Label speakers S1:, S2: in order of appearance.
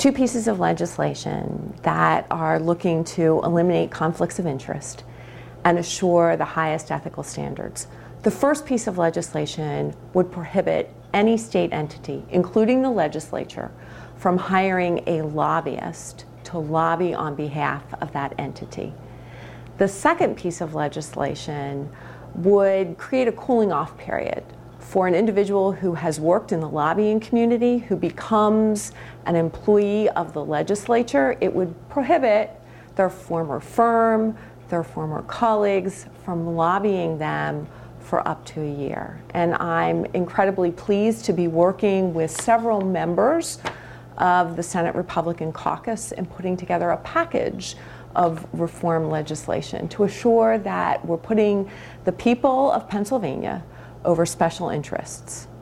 S1: two pieces of legislation that are looking to eliminate conflicts of interest and assure the highest ethical standards. The first piece of legislation would prohibit any state entity, including the legislature, from hiring a lobbyist to lobby on behalf of that entity. The second piece of legislation would create a cooling off period for an individual who has worked in the lobbying community, who becomes an employee of the legislature. It would prohibit their former firm, their former colleagues from lobbying them for up to a year. And I'm incredibly pleased to be working with several members of the Senate Republican caucus in putting together a package of reform legislation to assure that we're putting the people of Pennsylvania over special interests.